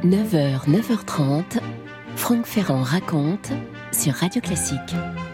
9h, 9h30, Franck Ferrand raconte sur Radio Classique.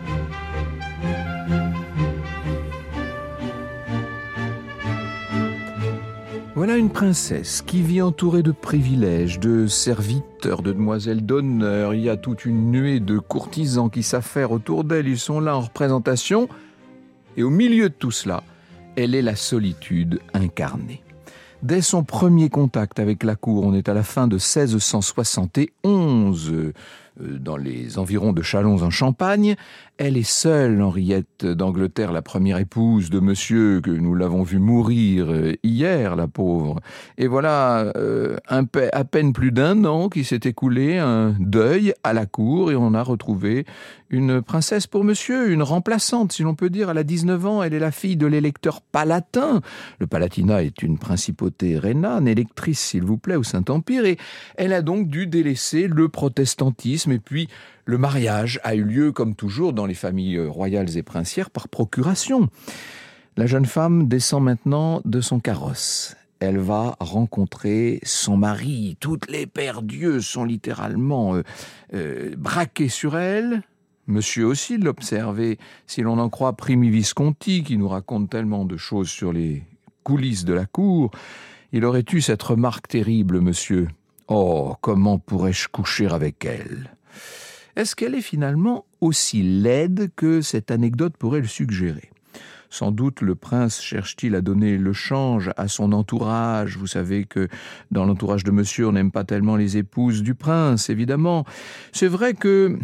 Voilà une princesse qui vit entourée de privilèges, de serviteurs, de demoiselles d'honneur. Il y a toute une nuée de courtisans qui s'affairent autour d'elle. Ils sont là en représentation. Et au milieu de tout cela, elle est la solitude incarnée. Dès son premier contact avec la cour, on est à la fin de 1671, dans les environs de Châlons en Champagne. Elle est seule, Henriette d'Angleterre, la première épouse de monsieur que nous l'avons vu mourir hier, la pauvre. Et voilà, à peine plus d'1 an qui s'est écoulé, un deuil à la cour, et on a retrouvé une princesse pour monsieur, une remplaçante, si l'on peut dire. Elle a 19 ans, elle est la fille de l'électeur palatin. Le Palatinat est une principauté rhénane, électrice, s'il vous plaît, au Saint-Empire, et elle a donc dû délaisser le protestantisme, et puis le mariage a eu lieu, comme toujours, dans les familles royales et princières, par procuration. La jeune femme descend maintenant de son carrosse. Elle va rencontrer son mari. Toutes les paires d'yeux sont littéralement braquées sur elle. Monsieur aussi l'observait, si l'on en croit Primi Visconti, qui nous raconte tellement de choses sur les coulisses de la cour. Il aurait eu cette remarque terrible, monsieur. « Oh, comment pourrais-je coucher avec elle ?» Est-ce qu'elle est finalement aussi laide que cette anecdote pourrait le suggérer ? Sans doute le prince cherche-t-il à donner le change à son entourage. Vous savez que dans l'entourage de monsieur, on n'aime pas tellement les épouses du prince, évidemment. C'est vrai que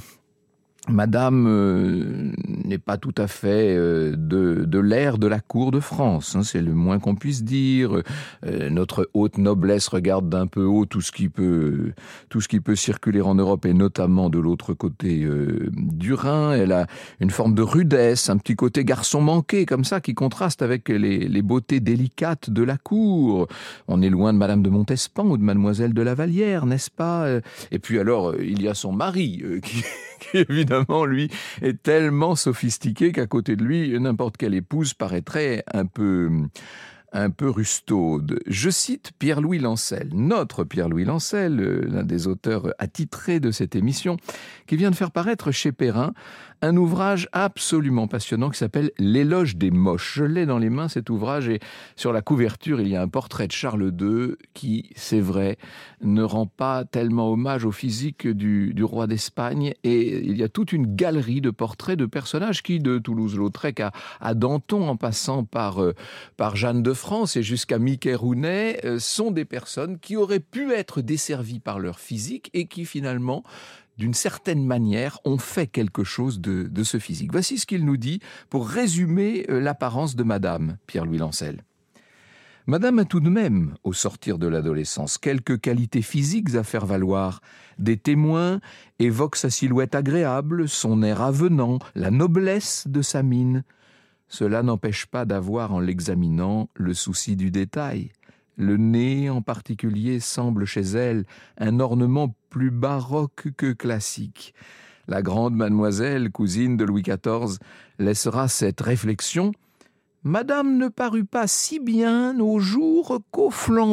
Madame n'est pas tout à fait de l'ère de la cour de France, hein, c'est le moins qu'on puisse dire. Notre haute noblesse regarde d'un peu haut tout ce qui peut circuler en Europe, et notamment de l'autre côté du Rhin. Elle a une forme de rudesse, un petit côté garçon manqué comme ça, qui contraste avec les beautés délicates de la cour. On est loin de Madame de Montespan ou de Mademoiselle de la Vallière, n'est-ce pas ? Et puis alors, il y a son mari qui évidemment, lui, est tellement sophistiqué qu'à côté de lui, n'importe quelle épouse paraîtrait un peu rustaude. Je cite Pierre-Louis Lancel, notre Pierre-Louis Lancel, l'un des auteurs attitrés de cette émission, qui vient de faire paraître chez Perrin un ouvrage absolument passionnant qui s'appelle « L'éloge des moches ». Je l'ai dans les mains, cet ouvrage, et sur la couverture, il y a un portrait de Charles II qui, c'est vrai, ne rend pas tellement hommage au physique du roi d'Espagne, et il y a toute une galerie de portraits de personnages qui, de Toulouse-Lautrec à Danton, en passant par Jeanne de France et jusqu'à Mickey Rooney, sont des personnes qui auraient pu être desservies par leur physique et qui finalement, d'une certaine manière, ont fait quelque chose de ce physique. Voici ce qu'il nous dit pour résumer l'apparence de Madame Pierre-Louis Lancel. Madame a tout de même, au sortir de l'adolescence, quelques qualités physiques à faire valoir. Des témoins évoquent sa silhouette agréable, son air avenant, la noblesse de sa mine. Cela n'empêche pas d'avoir, en l'examinant, le souci du détail. Le nez, en particulier, semble chez elle un ornement plus baroque que classique. La grande mademoiselle, cousine de Louis XIV, laissera cette réflexion. « Madame ne parut pas si bien au jour qu'au flambeau. »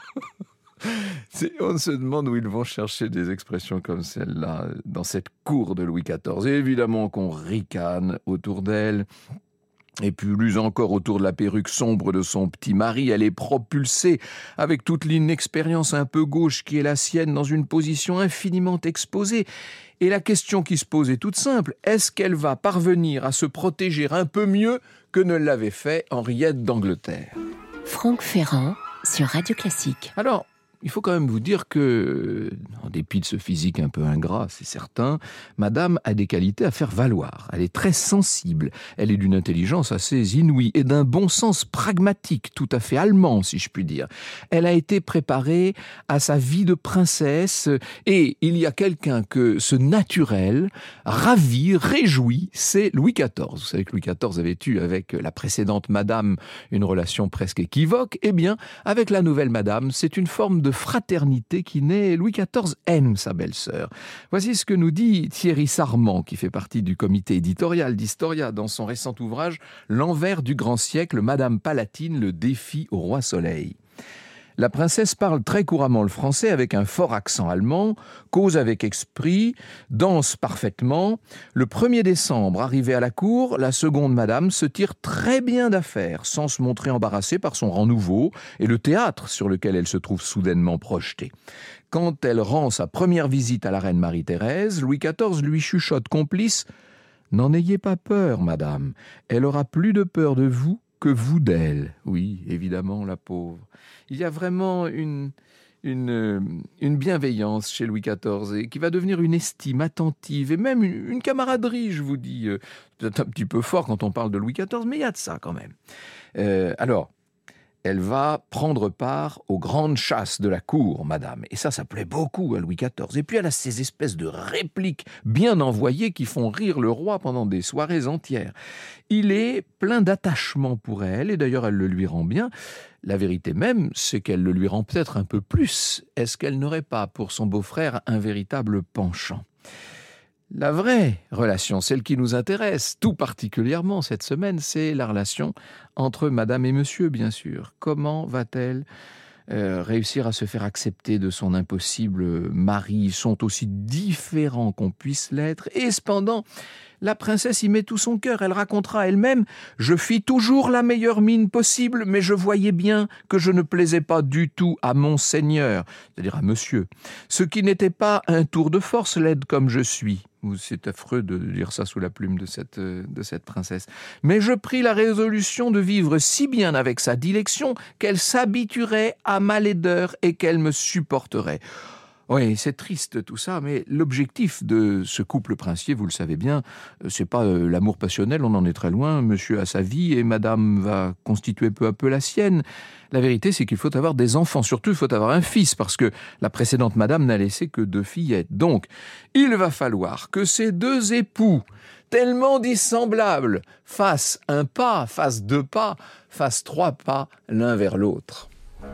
On se demande où ils vont chercher des expressions comme celle-là dans cette cour de Louis XIV. Et évidemment qu'on ricane autour d'elle. Et plus encore autour de la perruque sombre de son petit mari. Elle est propulsée avec toute l'inexpérience un peu gauche qui est la sienne dans une position infiniment exposée. Et la question qui se pose est toute simple. Est-ce qu'elle va parvenir à se protéger un peu mieux que ne l'avait fait Henriette d'Angleterre ? Franck Ferrand sur Radio Classique. Alors, il faut quand même vous dire que, en dépit de ce physique un peu ingrat, c'est certain, Madame a des qualités à faire valoir. Elle est très sensible, elle est d'une intelligence assez inouïe et d'un bon sens pragmatique, tout à fait allemand, si je puis dire. Elle a été préparée à sa vie de princesse, et il y a quelqu'un que ce naturel ravit, réjouit, c'est Louis XIV. Vous savez que Louis XIV avait eu avec la précédente Madame une relation presque équivoque. Eh bien, avec la nouvelle Madame, c'est une forme de fraternité qui naît. Louis XIV aime sa belle-sœur. Voici ce que nous dit Thierry Sarment, qui fait partie du comité éditorial d'Historia, dans son récent ouvrage « L'envers du grand siècle, Madame Palatine, le défi au roi Soleil ». La princesse parle très couramment le français avec un fort accent allemand, cause avec esprit, danse parfaitement. Le 1er décembre, arrivée à la cour, la seconde madame se tire très bien d'affaire, sans se montrer embarrassée par son rang nouveau et le théâtre sur lequel elle se trouve soudainement projetée. Quand elle rend sa première visite à la reine Marie-Thérèse, Louis XIV lui chuchote complice « N'en ayez pas peur, madame, elle aura plus de peur de vous que vous d'elle. » Oui, évidemment, la pauvre. Il y a vraiment une bienveillance chez Louis XIV et qui va devenir une estime attentive et même une camaraderie, je vous dis. C'est un petit peu fort quand on parle de Louis XIV, mais il y a de ça quand même. Alors, elle va prendre part aux grandes chasses de la cour, madame. Et ça plaît beaucoup à Louis XIV. Et puis elle a ces espèces de répliques bien envoyées qui font rire le roi pendant des soirées entières. Il est plein d'attachement pour elle, et d'ailleurs elle le lui rend bien. La vérité même, c'est qu'elle le lui rend peut-être un peu plus. Est-ce qu'elle n'aurait pas pour son beau-frère un véritable penchant ? La vraie relation, celle qui nous intéresse tout particulièrement cette semaine, c'est la relation entre madame et monsieur, bien sûr. Comment va-t-elle réussir à se faire accepter de son impossible mari ? Ils sont aussi différents qu'on puisse l'être. Et cependant, la princesse y met tout son cœur. Elle racontera elle-même « Je fis toujours la meilleure mine possible, mais je voyais bien que je ne plaisais pas du tout à mon seigneur, c'est-à-dire à monsieur. Ce qui n'était pas un tour de force, laide comme je suis. » C'est affreux de lire ça sous la plume de cette princesse. Mais je pris la résolution de vivre si bien avec sa dilection qu'elle s'habituerait à ma laideur et qu'elle me supporterait. Oui, c'est triste tout ça, mais l'objectif de ce couple princier, vous le savez bien, c'est pas l'amour passionnel, on en est très loin. Monsieur a sa vie et madame va constituer peu à peu la sienne. La vérité, c'est qu'il faut avoir des enfants. Surtout, il faut avoir un fils, parce que la précédente madame n'a laissé que 2 fillettes. Donc, il va falloir que ces 2 époux, tellement dissemblables, fassent un pas, fassent 2 pas, fassent 3 pas l'un vers l'autre.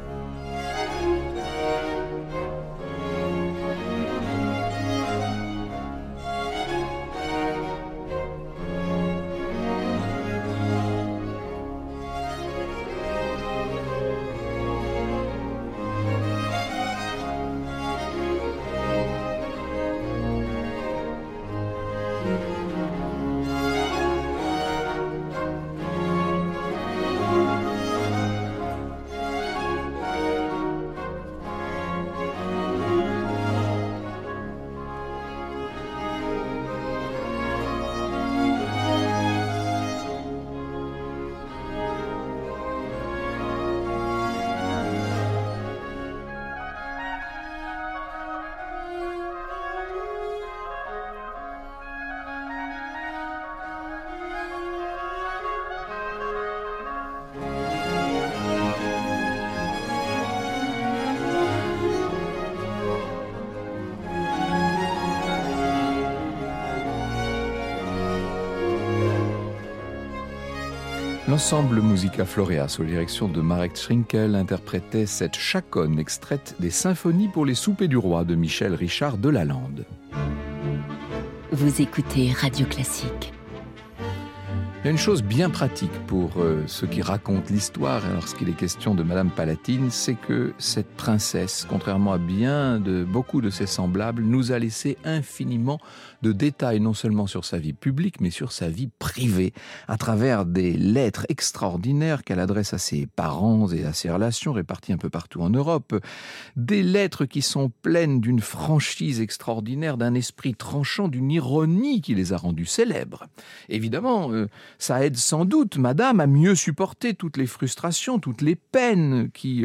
L'ensemble Musica Florea, sous la direction de Marek Schrinkel, interprétait cette chaconne extraite des Symphonies pour les soupers du roi de Michel Richard de Lalande. Vous écoutez Radio Classique. Il y a une chose bien pratique pour ceux qui racontent l'histoire lorsqu'il est question de Madame Palatine, c'est que cette princesse, contrairement à beaucoup de ses semblables, nous a laissé infiniment de détails, non seulement sur sa vie publique, mais sur sa vie privée, à travers des lettres extraordinaires qu'elle adresse à ses parents et à ses relations réparties un peu partout en Europe. Des lettres qui sont pleines d'une franchise extraordinaire, d'un esprit tranchant, d'une ironie qui les a rendues célèbres. Évidemment, ça aide sans doute madame à mieux supporter toutes les frustrations, toutes les peines qui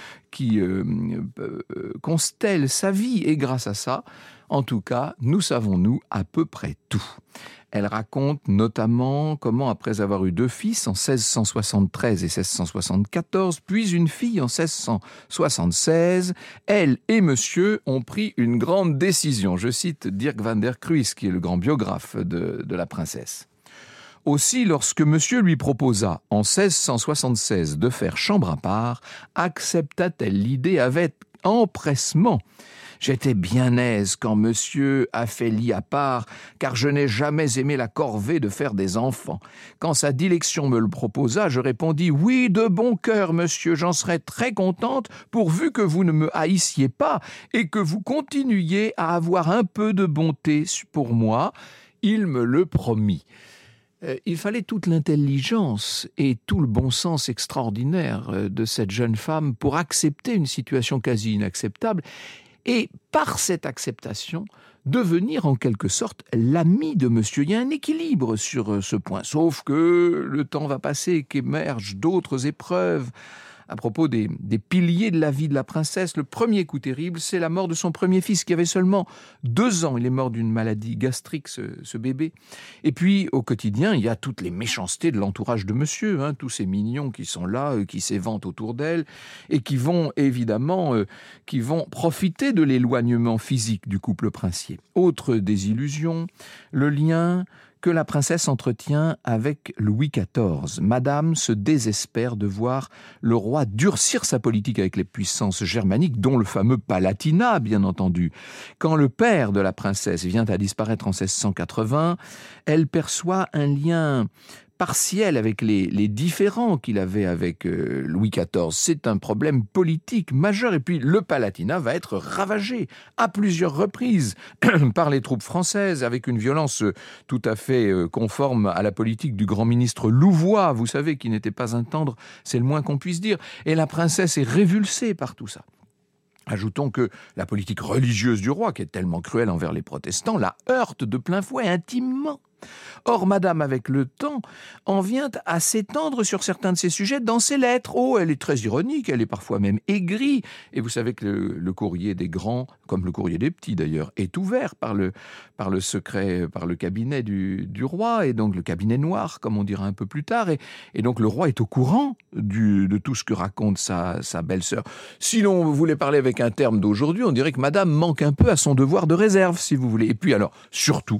constellent sa vie. Et grâce à ça, en tout cas, nous savons, nous, à peu près tout. Elle raconte notamment comment, après avoir eu 2 fils en 1673 et 1674, puis une fille en 1676, elle et monsieur ont pris une grande décision. Je cite Dirk van der Kruis, qui est le grand biographe de la princesse. Aussi, lorsque monsieur lui proposa en 1676 de faire chambre à part, accepta-t-elle l'idée avec empressement. J'étais bien aise quand monsieur a fait lit à part, car je n'ai jamais aimé la corvée de faire des enfants. Quand sa dilection me le proposa, je répondis « Oui, de bon cœur, monsieur, j'en serais très contente, pourvu que vous ne me haïssiez pas et que vous continuiez à avoir un peu de bonté pour moi. » Il me le promit. Il fallait toute l'intelligence et tout le bon sens extraordinaire de cette jeune femme pour accepter une situation quasi inacceptable et, par cette acceptation, devenir en quelque sorte l'ami de monsieur. Il y a un équilibre sur ce point, sauf que le temps va passer, qu'émergent d'autres épreuves. À propos des piliers de la vie de la princesse, le premier coup terrible, c'est la mort de son premier fils qui avait seulement 2 ans. Il est mort d'une maladie gastrique, ce bébé. Et puis, au quotidien, il y a toutes les méchancetés de l'entourage de monsieur, tous ces mignons qui sont là, qui s'éventent autour d'elle et qui vont évidemment profiter de l'éloignement physique du couple princier. Autre désillusion, le lien que la princesse entretient avec Louis XIV. Madame se désespère de voir le roi durcir sa politique avec les puissances germaniques, dont le fameux Palatinat, bien entendu. Quand le père de la princesse vient à disparaître en 1680, elle perçoit un lien partiel avec les différends qu'il avait avec Louis XIV. C'est un problème politique majeur. Et puis le Palatinat va être ravagé à plusieurs reprises par les troupes françaises avec une violence tout à fait conforme à la politique du grand ministre Louvois, vous savez, qui n'était pas un tendre, c'est le moins qu'on puisse dire. Et la princesse est révulsée par tout ça. Ajoutons que la politique religieuse du roi, qui est tellement cruelle envers les protestants, la heurte de plein fouet intimement. Or, madame, avec le temps, en vient à s'étendre sur certains de ces sujets dans ses lettres. Oh, elle est très ironique, elle est parfois même aigrie. Et vous savez que le courrier des grands, comme le courrier des petits d'ailleurs, est ouvert par le cabinet du roi, et donc le cabinet noir, comme on dira un peu plus tard. Et donc le roi est au courant de tout ce que raconte sa belle-sœur. Si l'on voulait parler avec un terme d'aujourd'hui, on dirait que madame manque un peu à son devoir de réserve, si vous voulez. Et puis alors, surtout,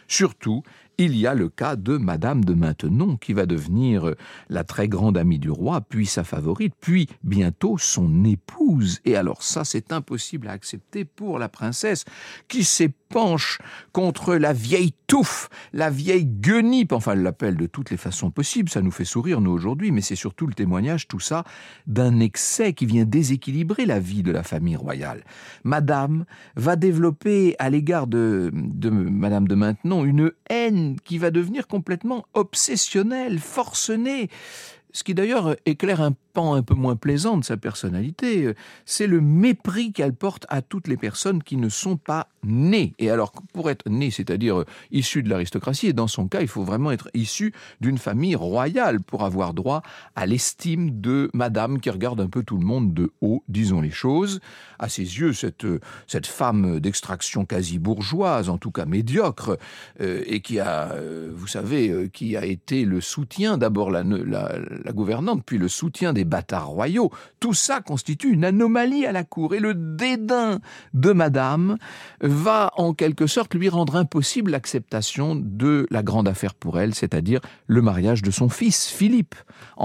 il y a le cas de Madame de Maintenon, qui va devenir la très grande amie du roi, puis sa favorite, puis bientôt son épouse. Et alors ça, c'est impossible à accepter pour la princesse, qui s'épanche contre la vieille touffe, la vieille guenipe, enfin elle l'appelle de toutes les façons possibles, ça nous fait sourire nous aujourd'hui, mais c'est surtout le témoignage, tout ça, d'un excès qui vient déséquilibrer la vie de la famille royale. Madame va développer à l'égard de Madame de Maintenon une haine qui va devenir complètement obsessionnelle, forcenée. Ce qui d'ailleurs éclaire un pan un peu moins plaisant de sa personnalité, c'est le mépris qu'elle porte à toutes les personnes qui ne sont pas nées. Et alors, pour être né, c'est-à-dire issu de l'aristocratie, et dans son cas, il faut vraiment être issu d'une famille royale pour avoir droit à l'estime de madame qui regarde un peu tout le monde de haut, disons les choses. À ses yeux, cette femme d'extraction quasi bourgeoise, en tout cas médiocre, et qui a, vous savez, qui a été le soutien, d'abord la gouvernante, puis le soutien des bâtards royaux, tout ça constitue une anomalie à la cour. Et le dédain de madame va en quelque sorte lui rendre impossible l'acceptation de la grande affaire pour elle, c'est-à-dire le mariage de son fils Philippe en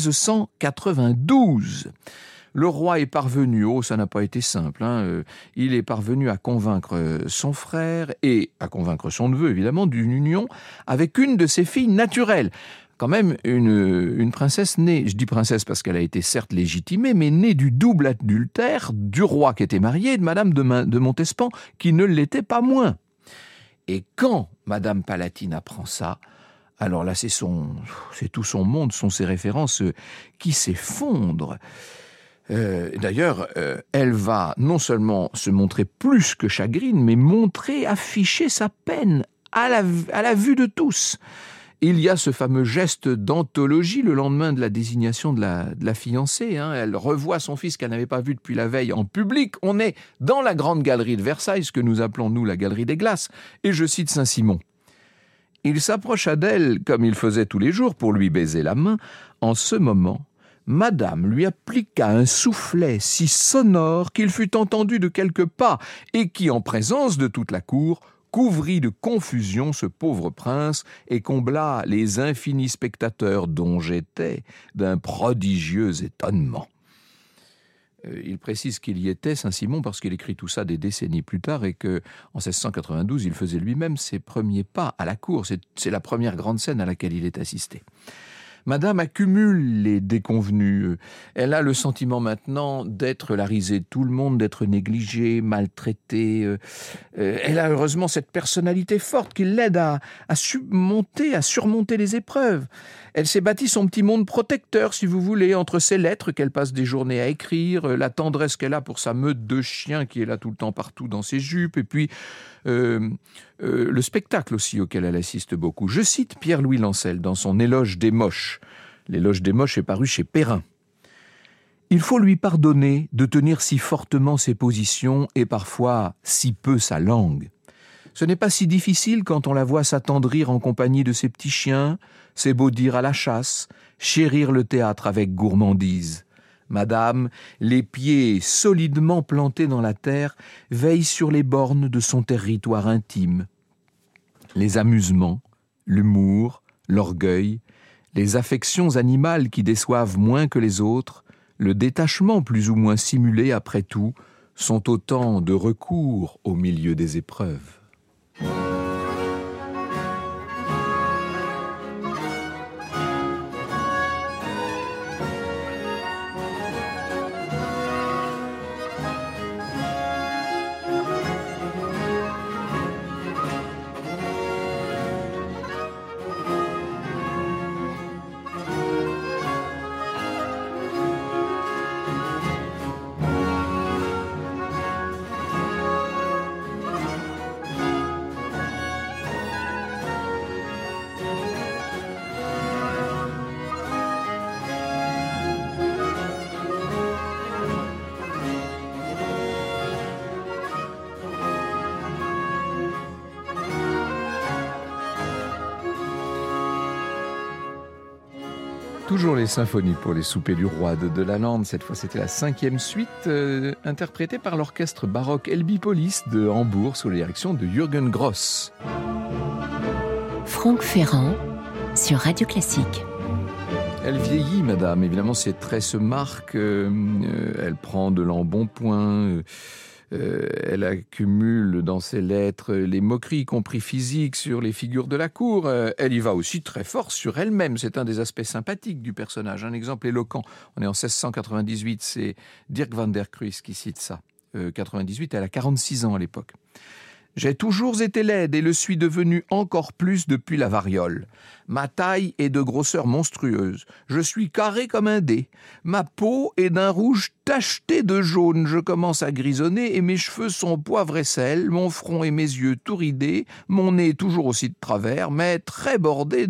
1692. Le roi est parvenu, ça n'a pas été simple, il est parvenu à convaincre son frère et à convaincre son neveu, évidemment, d'une union avec une de ses filles naturelles. Quand même une princesse née, je dis princesse parce qu'elle a été certes légitimée, mais née du double adultère du roi qui était marié et de Madame de Montespan qui ne l'était pas moins. Et quand Madame Palatine apprend ça, alors là c'est tout son monde, sont ses références qui s'effondrent. D'ailleurs, elle va non seulement se montrer plus que chagrine, mais afficher sa peine à la vue de tous. Il y a ce fameux geste d'anthologie le lendemain de la désignation de la fiancée. Elle revoit son fils qu'elle n'avait pas vu depuis la veille en public. On est dans la grande galerie de Versailles, ce que nous appelons, nous, la galerie des glaces. Et je cite Saint-Simon. Il s'approcha d'elle, comme il faisait tous les jours, pour lui baiser la main. En ce moment, madame lui appliqua un soufflet si sonore qu'il fut entendu de quelques pas et qui, en présence de toute la cour, couvrit de confusion ce pauvre prince et combla les infinis spectateurs dont j'étais d'un prodigieux étonnement. Il précise qu'il y était, Saint-Simon, parce qu'il écrit tout ça des décennies plus tard et qu'en 1692, il faisait lui-même ses premiers pas à la cour. C'est la première grande scène à laquelle il est assisté. Madame accumule les déconvenus. Elle a le sentiment maintenant d'être la risée de tout le monde, d'être négligée, maltraitée. Elle a heureusement cette personnalité forte qui l'aide à surmonter les épreuves. Elle s'est bâti son petit monde protecteur, si vous voulez, entre ses lettres qu'elle passe des journées à écrire, la tendresse qu'elle a pour sa meute de chiens qui est là tout le temps partout dans ses jupes, et puis le spectacle aussi auquel elle assiste beaucoup. Je cite Pierre-Louis Lancel dans son Éloge des moches. L'éloge des moches est paru chez Perrin. Il faut lui pardonner de tenir si fortement ses positions et parfois si peu sa langue. Ce n'est pas si difficile quand on la voit s'attendrir en compagnie de ses petits chiens, s'ébaudir à la chasse, chérir le théâtre avec gourmandise. Madame, les pieds solidement plantés dans la terre, veille sur les bornes de son territoire intime. Les amusements, l'humour, l'orgueil, les affections animales qui déçoivent moins que les autres, le détachement plus ou moins simulé après tout, sont autant de recours au milieu des épreuves. Toujours les symphonies pour les soupers du roi de Delalande. Cette fois, c'était la 5e suite, interprétée par l'orchestre baroque Elbipolis de Hambourg sous la direction de Jürgen Gross. Franck Ferrand sur Radio Classique. Elle vieillit, madame. Évidemment, ses traits se marquent. Elle prend de l'embonpoint. Elle accumule dans ses lettres les moqueries, y compris physiques, sur les figures de la cour. Elle y va aussi très fort sur elle-même. C'est un des aspects sympathiques du personnage. Un exemple éloquent. On est en 1698, c'est Dirk van der Kruis qui cite ça. 98, elle a 46 ans à l'époque. J'ai toujours été laide et le suis devenu encore plus depuis la variole. Ma taille est de grosseur monstrueuse. Je suis carré comme un dé. Ma peau est d'un rouge tacheté de jaune. Je commence à grisonner et mes cheveux sont poivre et sel. Mon front et mes yeux tout ridés. Mon nez toujours aussi de travers, mais très brodé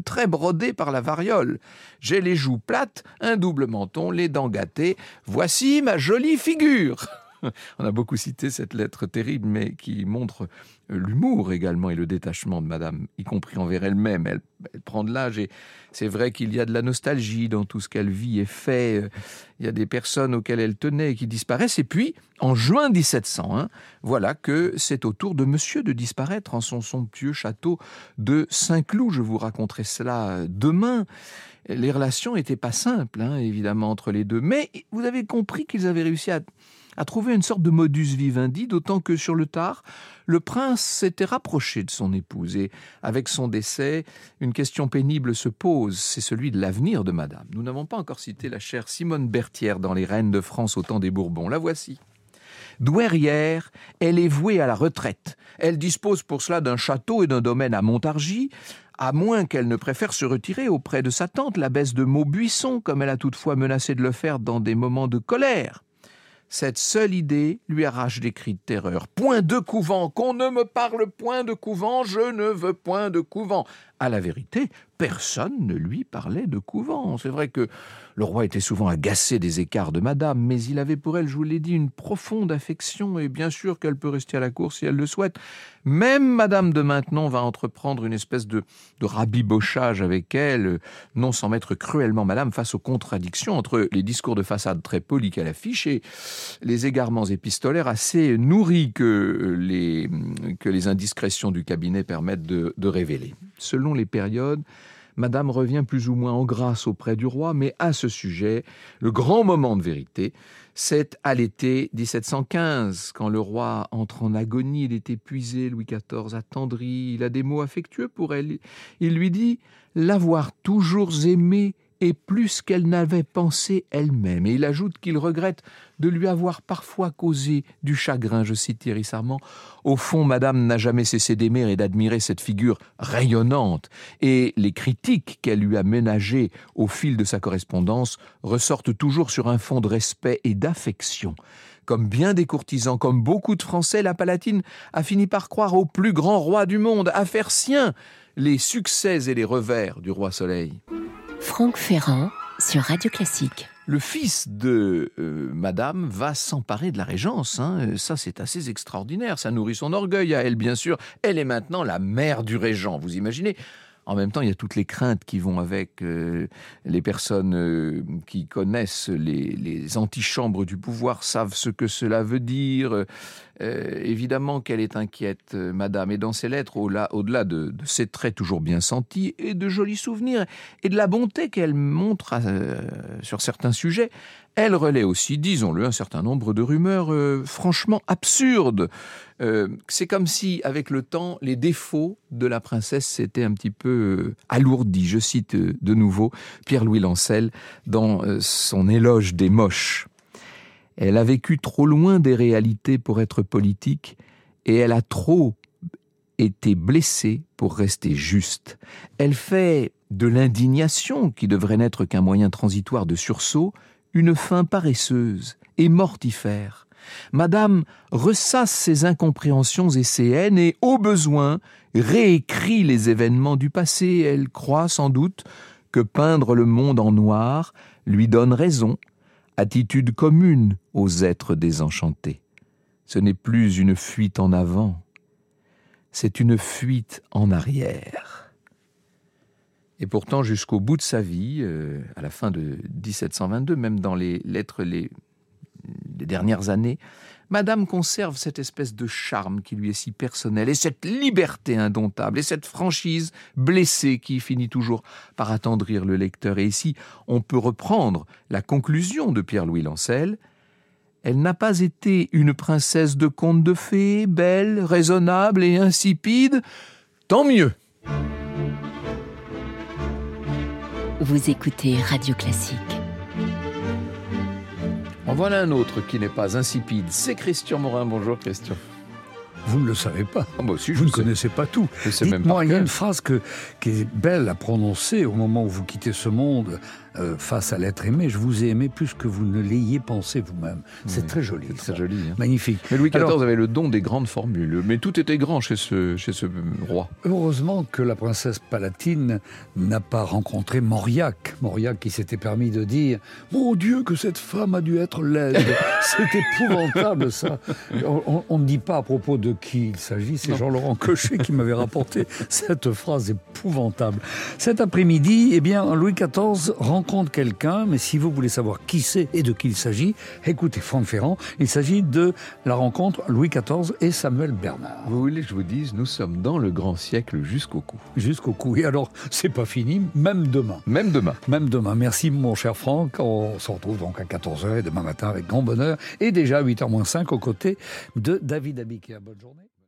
par la variole. J'ai les joues plates, un double menton, les dents gâtées. Voici ma jolie figure. On a beaucoup cité cette lettre terrible, mais qui montre l'humour également et le détachement de madame, y compris envers elle-même. Elle prend de l'âge et c'est vrai qu'il y a de la nostalgie dans tout ce qu'elle vit et fait. Il y a des personnes auxquelles elle tenait et qui disparaissent. Et puis, en juin 1701, voilà que c'est au tour de monsieur de disparaître en son somptueux château de Saint-Cloud. Je vous raconterai cela demain. Les relations n'étaient pas simples, évidemment, entre les deux. Mais vous avez compris qu'ils avaient réussi à trouver une sorte de modus vivendi, d'autant que sur le tard, le prince s'était rapproché de son épouse. Et avec son décès, une question pénible se pose, c'est celui de l'avenir de madame. Nous n'avons pas encore cité la chère Simone Berthière dans Les Reines de France au temps des Bourbons. La voici. Douairière, elle est vouée à la retraite. Elle dispose pour cela d'un château et d'un domaine à Montargis, à moins qu'elle ne préfère se retirer auprès de sa tante, l'abbesse de Maubuisson, comme elle a toutefois menacé de le faire dans des moments de colère. Cette seule idée lui arrache des cris de terreur. Point de couvent, qu'on ne me parle point de couvent, je ne veux point de couvent. À la vérité, personne ne lui parlait de couvent. C'est vrai que le roi était souvent agacé des écarts de madame, mais il avait pour elle, je vous l'ai dit, une profonde affection, et bien sûr qu'elle peut rester à la cour si elle le souhaite. Même madame de Maintenon va entreprendre une espèce de rabibochage avec elle, non sans mettre cruellement madame face aux contradictions entre les discours de façade très polis qu'elle affiche et les égarements épistolaires assez nourris que les indiscrétions du cabinet permettent de révéler. Selon les périodes, Madame revient plus ou moins en grâce auprès du roi, mais à ce sujet, le grand moment de vérité, c'est à l'été 1715, quand le roi entre en agonie, il est épuisé, Louis XIV attendri, il a des mots affectueux pour elle. Il lui dit « l'avoir toujours aimée et plus qu'elle n'avait pensé elle-même ». Et il ajoute qu'il regrette de lui avoir parfois causé du chagrin, je cite Thierry Sarment. Au fond, madame n'a jamais cessé d'aimer et d'admirer cette figure rayonnante, et les critiques qu'elle lui a ménagées au fil de sa correspondance ressortent toujours sur un fond de respect et d'affection. Comme bien des courtisans, comme beaucoup de Français, la Palatine a fini par croire au plus grand roi du monde, à faire sien les succès et les revers du roi Soleil. Franck Ferrand sur Radio Classique. Le fils de madame va s'emparer de la régence. Ça, c'est assez extraordinaire. Ça nourrit son orgueil à elle, bien sûr. Elle est maintenant la mère du régent, vous imaginez ? En même temps, il y a toutes les craintes qui vont avec les personnes qui connaissent les antichambres du pouvoir, savent ce que cela veut dire. Évidemment qu'elle est inquiète, madame, et dans ses lettres, au-delà de ses traits toujours bien sentis, et de jolis souvenirs, et de la bonté qu'elle montre sur certains sujets, elle relaie aussi, disons-le, un certain nombre de rumeurs franchement absurdes. C'est comme si, avec le temps, les défauts de la princesse s'étaient un petit peu alourdis. Je cite de nouveau Pierre-Louis Lancel dans son éloge des moches. Elle a vécu trop loin des réalités pour être politique, et elle a trop été blessée pour rester juste. Elle fait de l'indignation, qui devrait n'être qu'un moyen transitoire de sursaut, une fin paresseuse et mortifère. Madame ressasse ses incompréhensions et ses haines et, au besoin, réécrit les événements du passé. Elle croit sans doute que peindre le monde en noir lui donne raison, attitude commune aux êtres désenchantés. Ce n'est plus une fuite en avant, c'est une fuite en arrière. Et pourtant, jusqu'au bout de sa vie, à la fin de 1722, même dans les lettres les dernières années, madame conserve cette espèce de charme qui lui est si personnel, et cette liberté indomptable, et cette franchise blessée qui finit toujours par attendrir le lecteur. Et ici, on peut reprendre la conclusion de Pierre-Louis Lancel. Elle n'a pas été une princesse de conte de fées, belle, raisonnable et insipide. Tant mieux. Vous écoutez Radio Classique. En voilà un autre qui n'est pas insipide, c'est Christian Morin. Bonjour Christian. Vous ne le savez pas. Moi aussi, vous ne connaissez pas tout. Dites-moi, il y a une phrase qui est belle à prononcer au moment où vous quittez ce monde face à l'être aimé. Je vous ai aimé plus que vous ne l'ayez pensé vous-même. C'est très joli. C'est très joli. Magnifique. Mais Louis XIV avait le don des grandes formules. Mais tout était grand chez ce roi. Heureusement que la princesse Palatine n'a pas rencontré Mauriac. Mauriac qui s'était permis de dire « Mon Dieu, que cette femme a dû être laide !» C'est épouvantable, ça. On ne dit pas à propos de qui il s'agit. C'est Jean-Laurent Cochet qui m'avait rapporté cette phrase épouvantable. Cet après-midi, eh bien, Louis XIV rencontre quelqu'un, mais si vous voulez savoir qui c'est et de qui il s'agit, écoutez Franck Ferrand. Il s'agit de la rencontre Louis XIV et Samuel Bernard. Vous voulez que je vous dise, nous sommes dans le grand siècle jusqu'au cou. Jusqu'au cou. Et alors, c'est pas fini, même demain. Même demain. Même demain. Merci mon cher Franck. On se retrouve donc à 14h et demain matin avec grand bonheur. Et déjà à 8h moins 5 aux côtés de David Abiquière. Bonne journée.